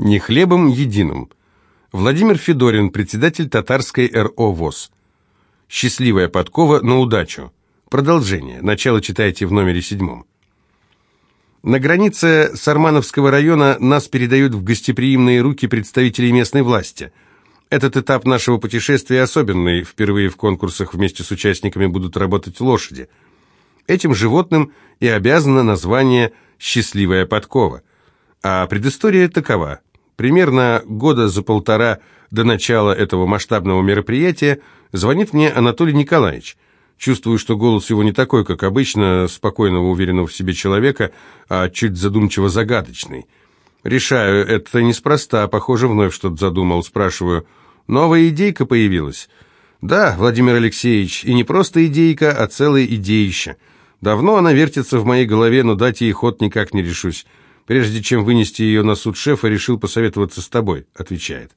Не хлебом единым. Владимир Федорин, председатель Татарской РО ВОС. Счастливая подкова на удачу. Продолжение. Начало читайте в номере 7. На границе Сармановского района нас передают в гостеприимные руки представителей местной власти. Этот этап нашего путешествия особенный. Впервые в конкурсах вместе с участниками будут работать лошади. Этим животным и обязано название «Счастливая подкова». А предыстория такова. Примерно года за полтора до начала этого масштабного мероприятия звонит мне Анатолий Николаевич. Чувствую, что голос его не такой, как обычно, спокойного, уверенного в себе человека, а чуть задумчиво-загадочный. Решаю, это неспроста, похоже, вновь что-то задумал. Спрашиваю, новая идейка появилась? Да, Владимир Алексеевич, и не просто идейка, а целая идеища. Давно она вертится в моей голове, но дать ей ход никак не решусь. Прежде чем вынести ее на суд шефа, решил посоветоваться с тобой, отвечает.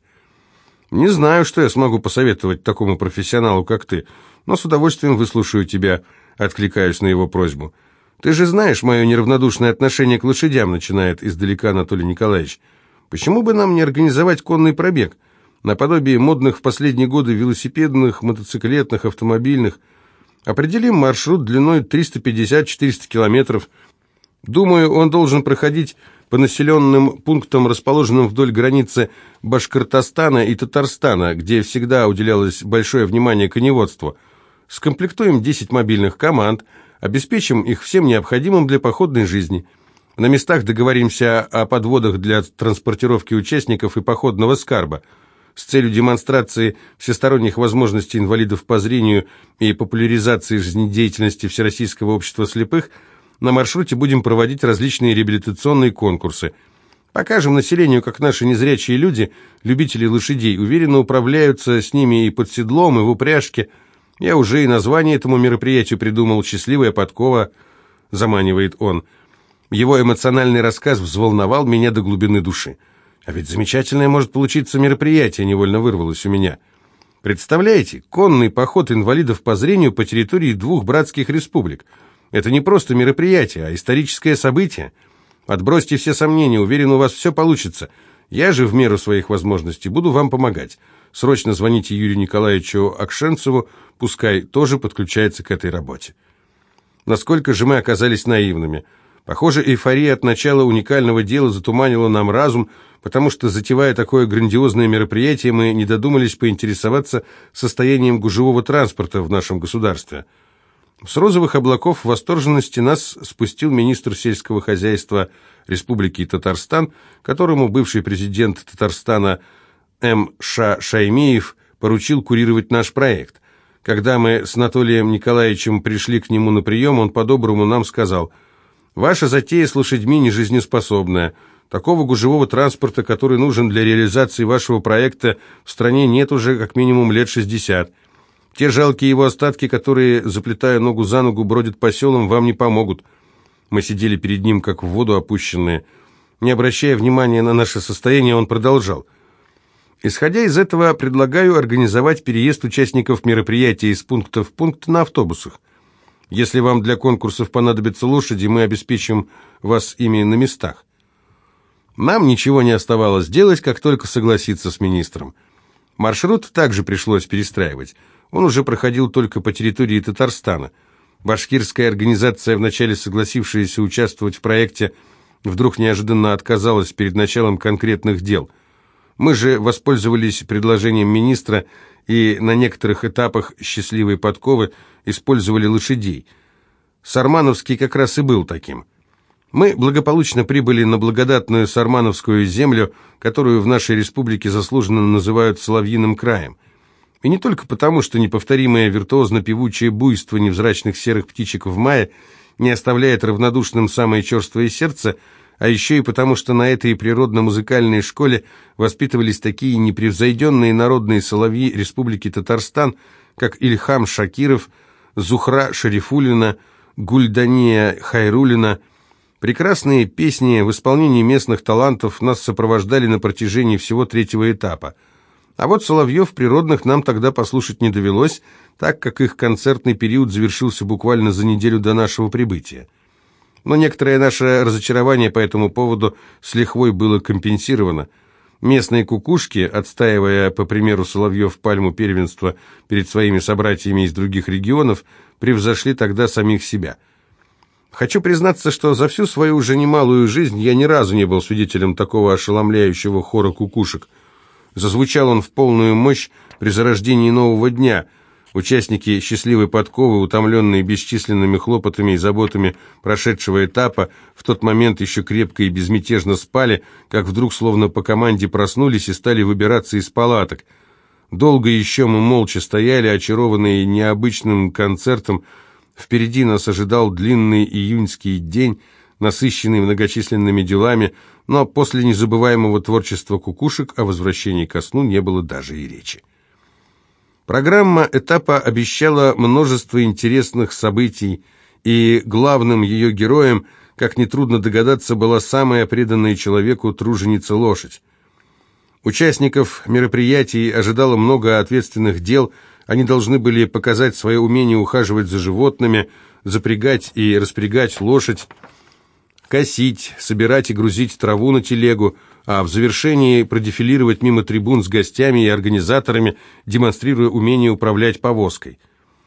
Не знаю, что я смогу посоветовать такому профессионалу, как ты, но с удовольствием выслушаю тебя, откликаюсь на его просьбу. Ты же знаешь мое неравнодушное отношение к лошадям, начинает издалека Анатолий Николаевич. Почему бы нам не организовать конный пробег? Наподобие модных в последние годы велосипедных, мотоциклетных, автомобильных. Определим маршрут длиной 350-400 километров. Думаю, он должен проходить по населенным пунктам, расположенным вдоль границы Башкортостана и Татарстана, где всегда уделялось большое внимание коневодству. Скомплектуем 10 мобильных команд, обеспечим их всем необходимым для походной жизни. На местах договоримся о подводах для транспортировки участников и походного скарба. С целью демонстрации всесторонних возможностей инвалидов по зрению и популяризации жизнедеятельности Всероссийского общества слепых на маршруте будем проводить различные реабилитационные конкурсы. Покажем населению, как наши незрячие люди, любители лошадей, уверенно управляются с ними и под седлом, и в упряжке. Я уже и название этому мероприятию придумал «Счастливая подкова», заманивает он. Его эмоциональный рассказ взволновал меня до глубины души. А ведь замечательное может получиться мероприятие, невольно вырвалось у меня. Представляете, конный поход инвалидов по зрению по территории 2 братских республик. Это не просто мероприятие, а историческое событие. Отбросьте все сомнения, уверен, у вас все получится. Я же в меру своих возможностей буду вам помогать. Срочно звоните Юрию Николаевичу Акшенцеву, пускай тоже подключается к этой работе. Насколько же мы оказались наивными. Похоже, эйфория от начала уникального дела затуманила нам разум, потому что, затевая такое грандиозное мероприятие, мы не додумались поинтересоваться состоянием гужевого транспорта в нашем государстве. С розовых облаков восторженности нас спустил министр сельского хозяйства Республики Татарстан, которому бывший президент Татарстана М.Ш. Шаймиев поручил курировать наш проект. Когда мы с Анатолием Николаевичем пришли к нему на прием, он по-доброму нам сказал: «Ваша затея с лошадьми не жизнеспособная. Такого гужевого транспорта, который нужен для реализации вашего проекта, в стране нет уже как минимум лет 60. Те жалкие его остатки, которые, заплетая ногу за ногу, бродят по селам, вам не помогут». Мы сидели перед ним, как в воду опущенные. Не обращая внимания на наше состояние, он продолжал. «Исходя из этого, предлагаю организовать переезд участников мероприятия из пункта в пункт на автобусах. Если вам для конкурсов понадобятся лошади, мы обеспечим вас ими на местах». Нам ничего не оставалось делать, как только согласиться с министром. Маршрут также пришлось перестраивать. Он уже проходил только по территории Татарстана. Башкирская организация, вначале согласившаяся участвовать в проекте, вдруг неожиданно отказалась перед началом конкретных дел. Мы же воспользовались предложением министра и на некоторых этапах счастливой подковы использовали лошадей. Сармановский как раз и был таким. Мы благополучно прибыли на благодатную Сармановскую землю, которую в нашей республике заслуженно называют Соловьиным краем. И не только потому, что неповторимое виртуозно-певучее буйство невзрачных серых птичек в мае не оставляет равнодушным самое черствое сердце, а еще и потому, что на этой природно-музыкальной школе воспитывались такие непревзойденные народные соловьи Республики Татарстан, как Ильхам Шакиров, Зухра Шарифуллина, Гульдания Хайруллина. Прекрасные песни в исполнении местных талантов нас сопровождали на протяжении всего 3-го этапа. А вот соловьев природных нам тогда послушать не довелось, так как их концертный период завершился буквально за неделю до нашего прибытия. Но некоторое наше разочарование по этому поводу с лихвой было компенсировано. Местные кукушки, отстаивая, по примеру Соловьев, пальму первенства перед своими собратьями из других регионов, превзошли тогда самих себя. Хочу признаться, что за всю свою уже немалую жизнь я ни разу не был свидетелем такого ошеломляющего хора кукушек. Зазвучал он в полную мощь при зарождении нового дня. Участники счастливой подковы, утомленные бесчисленными хлопотами и заботами прошедшего этапа, в тот момент еще крепко и безмятежно спали, как вдруг словно по команде проснулись и стали выбираться из палаток. Долго еще мы молча стояли, очарованные необычным концертом. Впереди нас ожидал длинный июньский день, насыщенный многочисленными делами, но после незабываемого творчества кукушек о возвращении ко сну не было даже и речи. Программа этапа обещала множество интересных событий, и главным ее героем, как нетрудно догадаться, была самая преданная человеку труженица лошадь. Участников мероприятий ожидало много ответственных дел. Они должны были показать свое умение ухаживать за животными, запрягать и распрягать лошадь, косить, собирать и грузить траву на телегу, а в завершении продефилировать мимо трибун с гостями и организаторами, демонстрируя умение управлять повозкой.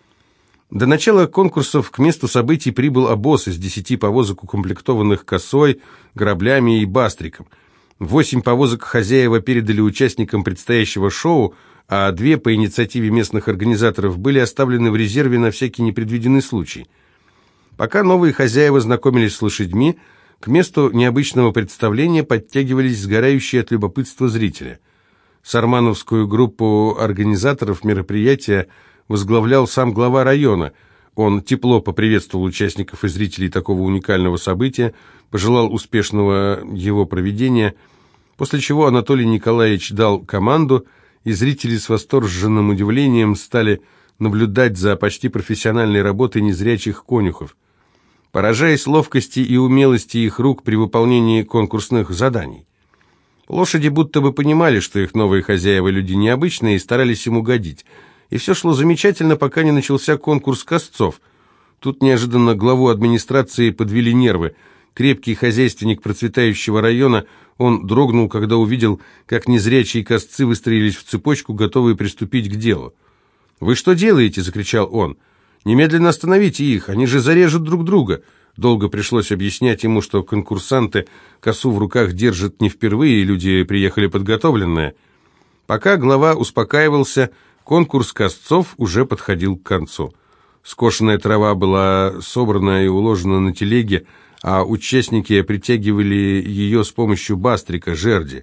До начала конкурсов к месту событий прибыл обоз из 10 повозок, укомплектованных косой, граблями и бастриком. 8 повозок хозяева передали участникам предстоящего шоу, а 2 по инициативе местных организаторов были оставлены в резерве на всякий непредвиденный случай. Пока новые хозяева знакомились с лошадьми, к месту необычного представления подтягивались сгорающие от любопытства зрители. Сармановскую группу организаторов мероприятия возглавлял сам глава района. Он тепло поприветствовал участников и зрителей такого уникального события, пожелал успешного его проведения, после чего Анатолий Николаевич дал команду, и зрители с восторженным удивлением стали наблюдать за почти профессиональной работой незрячих конюхов, поражаясь ловкости и умелости их рук при выполнении конкурсных заданий. Лошади будто бы понимали, что их новые хозяева люди необычные, и старались им угодить. И все шло замечательно, пока не начался конкурс косцов. Тут неожиданно главу администрации подвели нервы. Крепкий хозяйственник процветающего района, он дрогнул, когда увидел, как незрячие косцы выстроились в цепочку, готовые приступить к делу. «Вы что делаете?» – закричал он. «Немедленно остановите их, они же зарежут друг друга». Долго пришлось объяснять ему, что конкурсанты косу в руках держат не впервые, и люди приехали подготовленные. Пока глава успокаивался, конкурс косцов уже подходил к концу. Скошенная трава была собрана и уложена на телеге, а участники притягивали ее с помощью бастрика, жерди.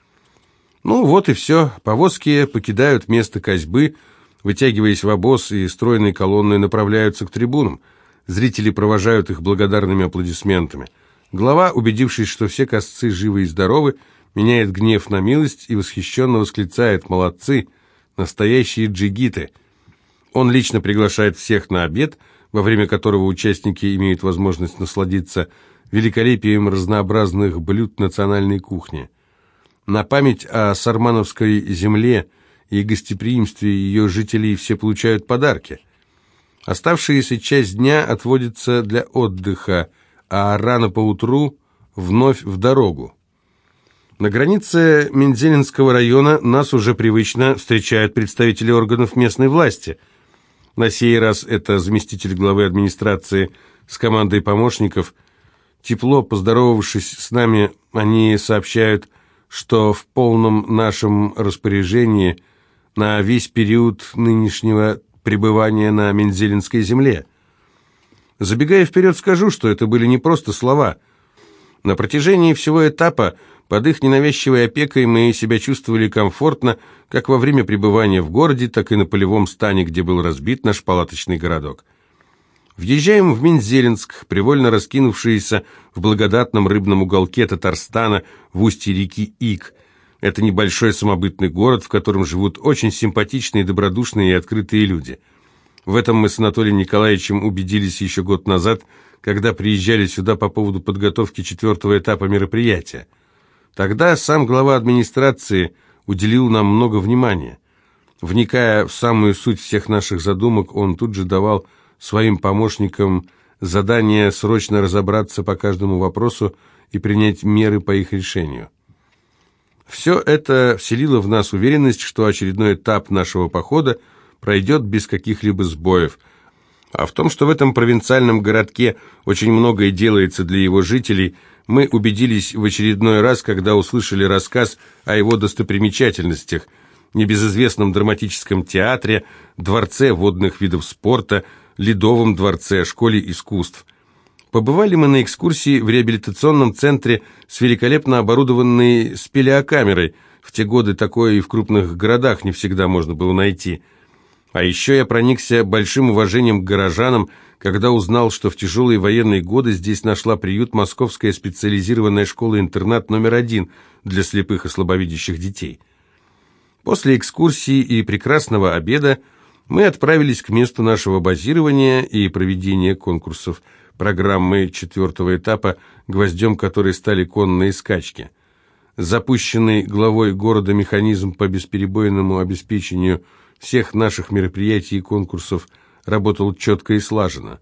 Ну вот и все, повозки покидают место косьбы, вытягиваясь в обоз, и стройной колонной направляются к трибунам. Зрители провожают их благодарными аплодисментами. Глава, убедившись, что все косцы живы и здоровы, меняет гнев на милость и восхищенно восклицает: «Молодцы! Настоящие джигиты!» Он лично приглашает всех на обед, во время которого участники имеют возможность насладиться великолепием разнообразных блюд национальной кухни. На память о сармановской земле и гостеприимстве ее жителей все получают подарки. Оставшаяся часть дня отводится для отдыха, а рано поутру вновь в дорогу. На границе Мензелинского района нас уже привычно встречают представители органов местной власти. На сей раз это заместитель главы администрации с командой помощников. Тепло поздоровавшись с нами, они сообщают, что в полном нашем распоряжении на весь период нынешнего пребывания на Мензелинской земле. Забегая вперед, скажу, что это были не просто слова. На протяжении всего этапа под их ненавязчивой опекой мы себя чувствовали комфортно, как во время пребывания в городе, так и на полевом стане, где был разбит наш палаточный городок. Въезжаем в Мензелинск, привольно раскинувшийся в благодатном рыбном уголке Татарстана в устье реки Ик. Это небольшой самобытный город, в котором живут очень симпатичные, добродушные и открытые люди. В этом мы с Анатолием Николаевичем убедились еще год назад, когда приезжали сюда по поводу подготовки 4-го этапа мероприятия. Тогда сам глава администрации уделил нам много внимания. Вникая в самую суть всех наших задумок, он тут же давал своим помощникам задание срочно разобраться по каждому вопросу и принять меры по их решению. Все это вселило в нас уверенность, что очередной этап нашего похода пройдет без каких-либо сбоев. А в том, что в этом провинциальном городке очень многое делается для его жителей, мы убедились в очередной раз, когда услышали рассказ о его достопримечательностях, небезызвестном драматическом театре, дворце водных видов спорта, ледовом дворце, школе искусств. Побывали мы на экскурсии в реабилитационном центре с великолепно оборудованной спелеокамерой. В те годы такое и в крупных городах не всегда можно было найти. А еще я проникся большим уважением к горожанам, когда узнал, что в тяжелые военные годы здесь нашла приют Московская специализированная школа-интернат номер 1 для слепых и слабовидящих детей. После экскурсии и прекрасного обеда мы отправились к месту нашего базирования и проведения конкурсов программы 4-го этапа, гвоздем которой стали конные скачки. Запущенный главой города механизм по бесперебойному обеспечению всех наших мероприятий и конкурсов работал четко и слаженно.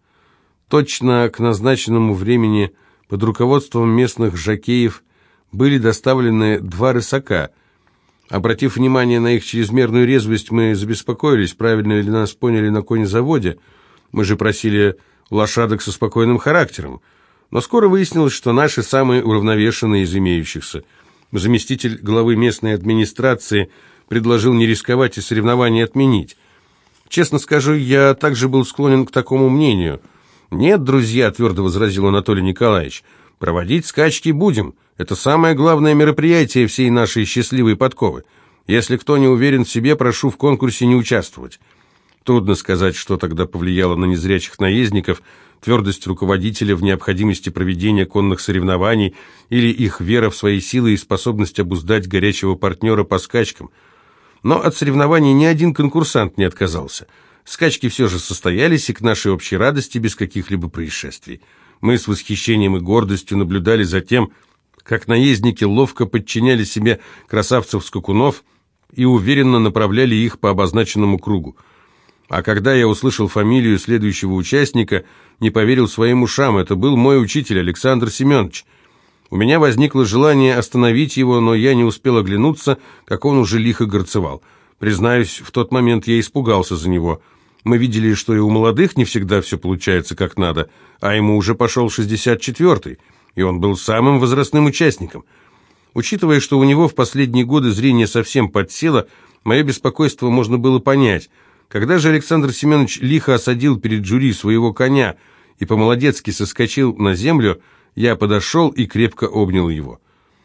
Точно к назначенному времени под руководством местных жокеев были доставлены 2 рысака. Обратив внимание на их чрезмерную резвость, мы забеспокоились, правильно ли нас поняли на конезаводе. Мы же просили лошадок со спокойным характером. Но скоро выяснилось, что наши самые уравновешенные из имеющихся. Заместитель главы местной администрации предложил не рисковать и соревнования отменить. Честно скажу, я также был склонен к такому мнению. «Нет, друзья», — твердо возразил Анатолий Николаевич, — «проводить скачки будем. Это самое главное мероприятие всей нашей счастливой подковы. Если кто не уверен в себе, прошу в конкурсе не участвовать». Трудно сказать, что тогда повлияло на незрячих наездников, твердость руководителя в необходимости проведения конных соревнований или их вера в свои силы и способность обуздать горячего партнера по скачкам. Но от соревнований ни один конкурсант не отказался. Скачки все же состоялись, и к нашей общей радости без каких-либо происшествий. Мы с восхищением и гордостью наблюдали за тем, как наездники ловко подчиняли себе красавцев-скакунов и уверенно направляли их по обозначенному кругу. А когда я услышал фамилию следующего участника, не поверил своим ушам. Это был мой учитель Александр Семенович. У меня возникло желание остановить его, но я не успел оглянуться, как он уже лихо горцевал. Признаюсь, в тот момент я испугался за него. Мы видели, что и у молодых не всегда все получается как надо, а ему уже пошел 64-й, и он был самым возрастным участником. Учитывая, что у него в последние годы зрение совсем подсело, мое беспокойство можно было понять. Когда же Александр Семенович лихо осадил перед жюри своего коня и по-молодецки соскочил на землю, я подошел и крепко обнял его.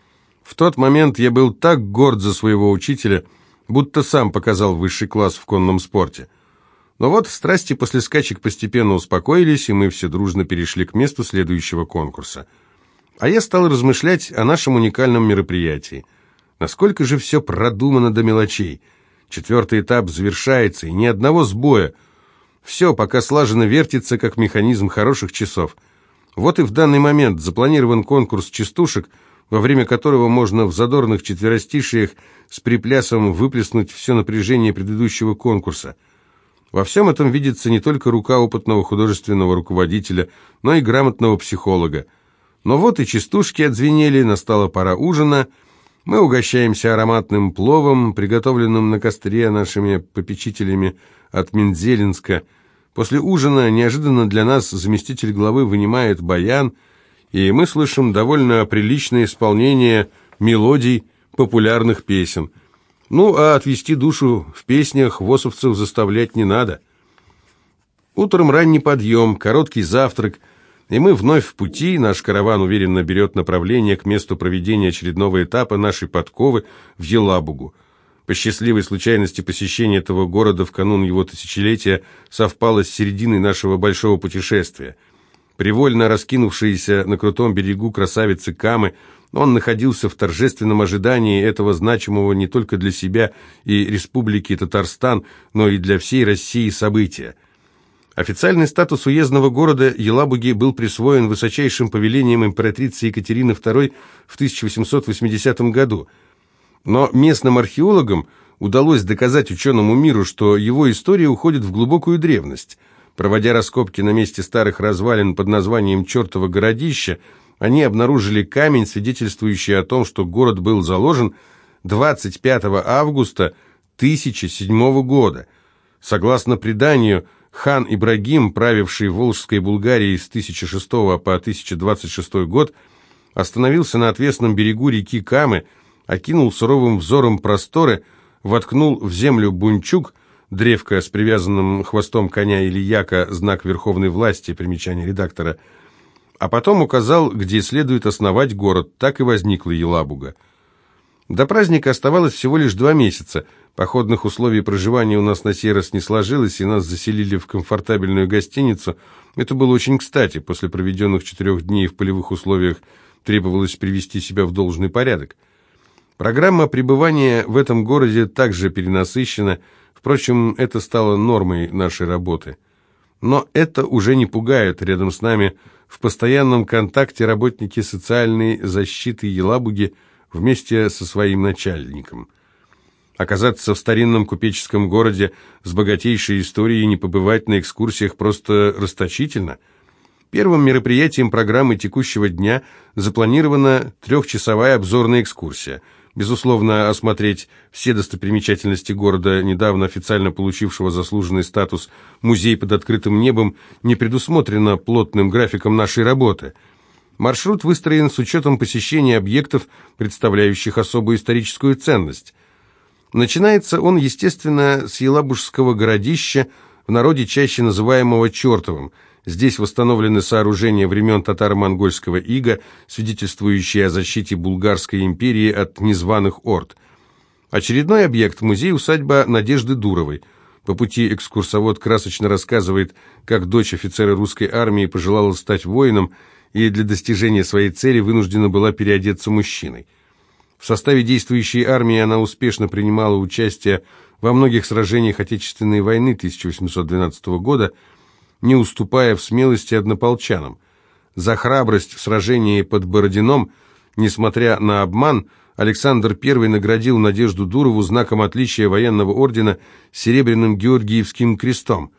В тот момент я был так горд за своего учителя, будто сам показал высший класс в конном спорте. Но вот страсти после скачек постепенно успокоились, и мы все дружно перешли к месту следующего конкурса. А я стал размышлять о нашем уникальном мероприятии. Насколько же все продумано до мелочей. 4-й этап завершается, и ни одного сбоя. Все пока слаженно вертится, как механизм хороших часов. Вот и в данный момент запланирован конкурс частушек, во время которого можно в задорных четверостишиях с приплясом выплеснуть все напряжение предыдущего конкурса. Во всем этом видится не только рука опытного художественного руководителя, но и грамотного психолога. Но вот и частушки отзвенели, настала пора ужина. Мы угощаемся ароматным пловом, приготовленным на костре нашими попечителями от Мензелинска. После ужина неожиданно для нас заместитель главы вынимает баян, и мы слышим довольно приличное исполнение мелодий популярных песен. Ну, а отвести душу в песнях восовцев заставлять не надо. Утром ранний подъем, короткий завтрак, и мы вновь в пути. Наш караван уверенно берет направление к месту проведения очередного этапа нашей подковы в Елабугу. По счастливой случайности посещение этого города в канун его тысячелетия совпало с серединой нашего большого путешествия. Привольно раскинувшиеся на крутом берегу красавицы Камы, он находился в торжественном ожидании этого значимого не только для себя и Республики Татарстан, но и для всей России события. Официальный статус уездного города Елабуги был присвоен высочайшим повелением императрицы Екатерины II в 1880 году. Но местным археологам удалось доказать ученому миру, что его история уходит в глубокую древность. Проводя раскопки на месте старых развалин под названием «Чертово городище», они обнаружили камень, свидетельствующий о том, что город был заложен 25 августа 1007 года. Согласно преданию, хан Ибрагим, правивший Волжской Булгарией с 1006 по 1026 год, остановился на отвесном берегу реки Камы, окинул суровым взором просторы, воткнул в землю бунчук, древко с привязанным хвостом коня или яка, знак верховной власти, примечание редактора, а потом указал, где следует основать город. Так и возникла Елабуга. До праздника оставалось всего лишь 2 месяца. Походных условий проживания у нас на сей раз не сложилось, и нас заселили в комфортабельную гостиницу. Это было очень кстати. После проведенных 4 дней в полевых условиях требовалось привести себя в должный порядок. Программа пребывания в этом городе также перенасыщена. Впрочем, это стало нормой нашей работы. Но это уже не пугает. Рядом с нами в постоянном контакте работники социальной защиты Елабуги вместе со своим начальником. Оказаться в старинном купеческом городе с богатейшей историей, не побывать на экскурсиях просто расточительно. Первым мероприятием программы текущего дня запланирована 3-часовая обзорная экскурсия. Безусловно, осмотреть все достопримечательности города, недавно официально получившего заслуженный статус «Музей под открытым небом», не предусмотрено плотным графиком нашей работы. Маршрут выстроен с учетом посещения объектов, представляющих особую историческую ценность. Начинается он, естественно, с Елабужского городища, в народе чаще называемого Чертовым. Здесь восстановлены сооружения времен татаро-монгольского ига, свидетельствующие о защите Булгарской империи от незваных орд. Очередной объект – музей-усадьба Надежды Дуровой. По пути экскурсовод красочно рассказывает, как дочь офицера русской армии пожелала стать воином и для достижения своей цели вынуждена была переодеться мужчиной. В составе действующей армии она успешно принимала участие во многих сражениях Отечественной войны 1812 года, не уступая в смелости однополчанам. За храбрость в сражении под Бородином, несмотря на обман, Александр I наградил Надежду Дурову знаком отличия военного ордена Серебряным Георгиевским крестом.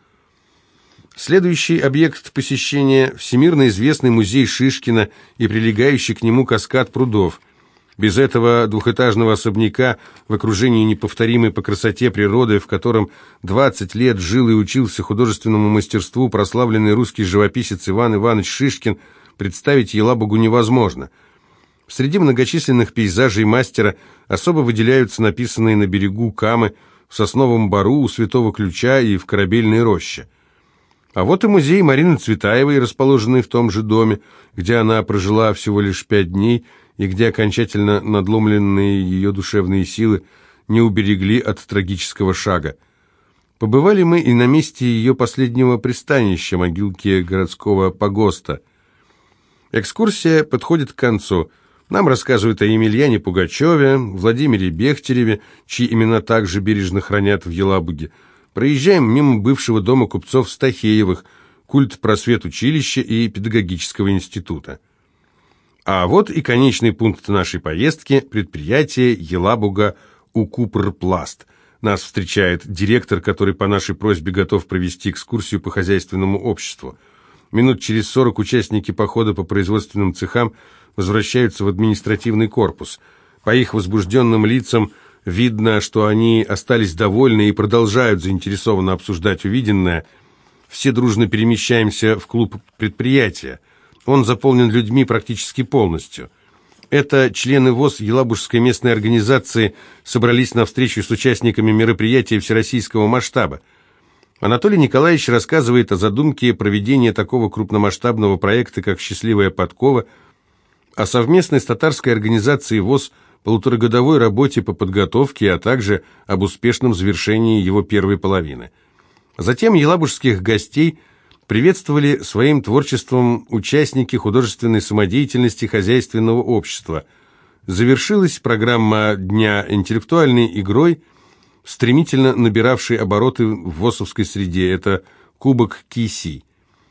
Следующий объект посещения – всемирно известный музей Шишкина и прилегающий к нему каскад прудов. Без этого двухэтажного особняка в окружении неповторимой по красоте природы, в котором 20 лет жил и учился художественному мастерству прославленный русский живописец Иван Иванович Шишкин, представить Елабугу невозможно. Среди многочисленных пейзажей мастера особо выделяются написанные на берегу Камы, в Сосновом Бору, у Святого Ключа и в Корабельной роще. А вот и музей Марины Цветаевой, расположенный в том же доме, где она прожила всего лишь 5 дней, и где окончательно надломленные ее душевные силы не уберегли от трагического шага. Побывали мы и на месте ее последнего пристанища, могилки городского погоста. Экскурсия подходит к концу. Нам рассказывают о Емельяне Пугачеве, Владимире Бехтереве, чьи имена также бережно хранят в Елабуге. Проезжаем мимо бывшего дома купцов Стахеевых, культпросветучилища и педагогического института. А вот и конечный пункт нашей поездки – предприятие «Елабуга Укупрпласт». Нас встречает директор, который по нашей просьбе готов провести экскурсию по хозяйственному обществу. Минут через 40 участники похода по производственным цехам возвращаются в административный корпус. По их возбужденным лицам видно, что они остались довольны и продолжают заинтересованно обсуждать увиденное. Все дружно перемещаемся в клуб предприятия. Он заполнен людьми практически полностью. Это члены ВОС Елабужской местной организации собрались на встречу с участниками мероприятия всероссийского масштаба. Анатолий Николаевич рассказывает о задумке проведения такого крупномасштабного проекта, как «Счастливая подкова», о совместной с татарской организацией ВОС полуторагодовой работе по подготовке, а также об успешном завершении его первой половины. Затем елабужских гостей приветствовали своим творчеством участники художественной самодеятельности хозяйственного общества. Завершилась программа дня интеллектуальной игрой, стремительно набиравшей обороты в ВОСовской среде. Это Кубок Киси.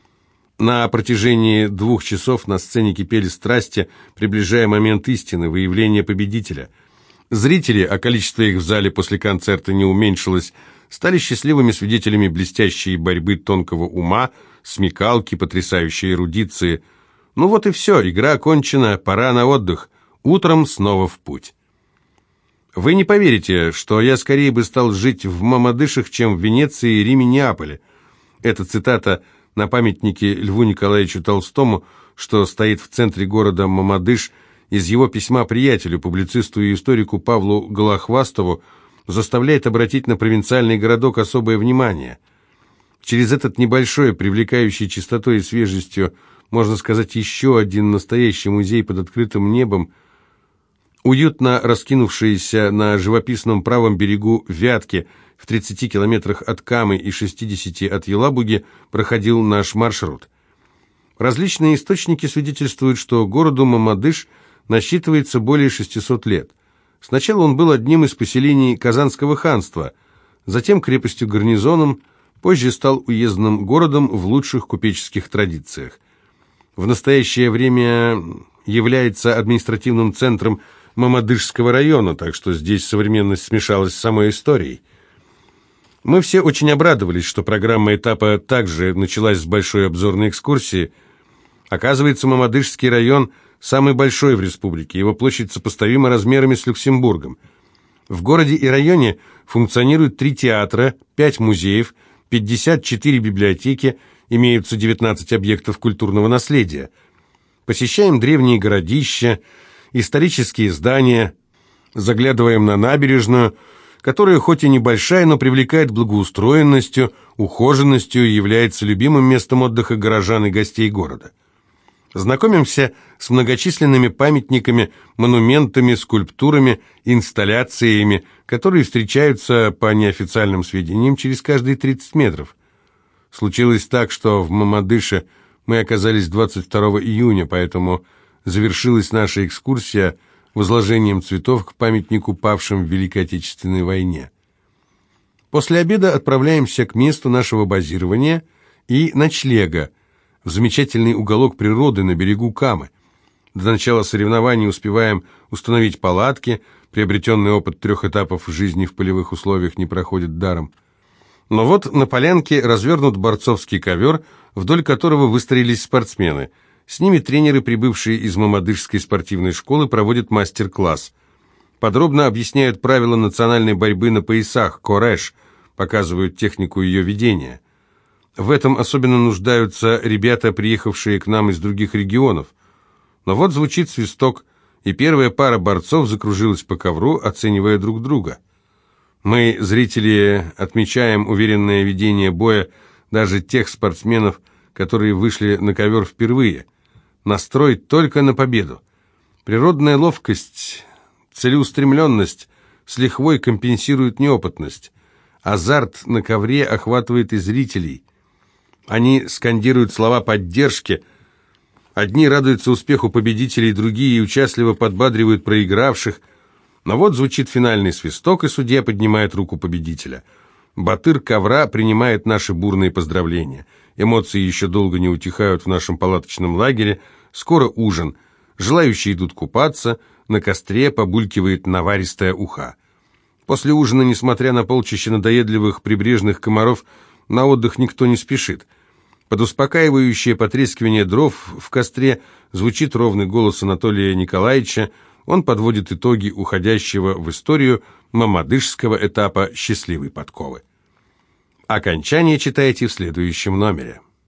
На протяжении 2 часов на сцене кипели страсти, приближая момент истины, выявления победителя. Зрители, а количество их в зале после концерта не уменьшилось, стали счастливыми свидетелями блестящей борьбы тонкого ума, смекалки, потрясающей эрудиции. Ну вот и все, игра окончена, пора на отдых. Утром снова в путь. Вы не поверите, что я скорее бы стал жить в Мамадышах, чем в Венеции, Риме, Неаполе. Это цитата на памятнике Льву Николаевичу Толстому, что стоит в центре города Мамадыш, из его письма приятелю, публицисту и историку Павлу Голохвастову, заставляет обратить на провинциальный городок особое внимание. Через этот небольшой, привлекающий чистотой и свежестью, можно сказать, еще один настоящий музей под открытым небом, уютно раскинувшийся на живописном правом берегу Вятки, в 30 километрах от Камы и 60 от Елабуги, проходил наш маршрут. Различные источники свидетельствуют, что городу Мамадыш насчитывается более 600 лет. Сначала он был одним из поселений Казанского ханства, затем крепостью-гарнизоном, позже стал уездным городом в лучших купеческих традициях. В настоящее время является административным центром Мамадышского района, так что здесь современность смешалась с самой историей. Мы все очень обрадовались, что программа этапа также началась с большой обзорной экскурсии. Оказывается, Мамадышский район самый большой в республике, его площадь сопоставима размерами с Люксембургом. В городе и районе функционируют 3 театра, 5 музеев, 54 библиотеки, имеются 19 объектов культурного наследия. Посещаем древние городища, исторические здания, заглядываем на набережную, которая хоть и небольшая, но привлекает благоустроенностью, ухоженностью и является любимым местом отдыха горожан и гостей города. Знакомимся с многочисленными памятниками, монументами, скульптурами, инсталляциями, которые встречаются, по неофициальным сведениям, через каждые 30 метров. Случилось так, что в Мамадыше мы оказались 22 июня, поэтому завершилась наша экскурсия возложением цветов к памятнику павшим в Великой Отечественной войне. После обеда отправляемся к месту нашего базирования и ночлега, в замечательный уголок природы на берегу Камы. До начала соревнований успеваем установить палатки, приобретенный опыт 3 этапов жизни в полевых условиях не проходит даром. Но вот на полянке развернут борцовский ковер, вдоль которого выстроились спортсмены. С ними тренеры, прибывшие из Мамадышской спортивной школы, проводят мастер-класс. Подробно объясняют правила национальной борьбы на поясах, кореш, показывают технику ее ведения. В этом особенно нуждаются ребята, приехавшие к нам из других регионов. Но вот звучит свисток, и первая пара борцов закружилась по ковру, оценивая друг друга. Мы, зрители, отмечаем уверенное ведение боя даже тех спортсменов, которые вышли на ковер впервые. Настрой только на победу. Природная ловкость, целеустремленность с лихвой компенсируют неопытность. Азарт на ковре охватывает и зрителей. Они скандируют слова поддержки. Одни радуются успеху победителей, другие участливо подбадривают проигравших. Но вот звучит финальный свисток, и судья поднимает руку победителя. Батыр ковра принимает наши бурные поздравления. Эмоции еще долго не утихают в нашем палаточном лагере. Скоро ужин. Желающие идут купаться. На костре побулькивает наваристая уха. После ужина, несмотря на полчища надоедливых прибрежных комаров, на отдых никто не спешит. Под успокаивающее потрескивание дров в костре звучит ровный голос Анатолия Николаевича. Он подводит итоги уходящего в историю мамадышского этапа «Счастливой подковы». Окончание читайте в следующем номере.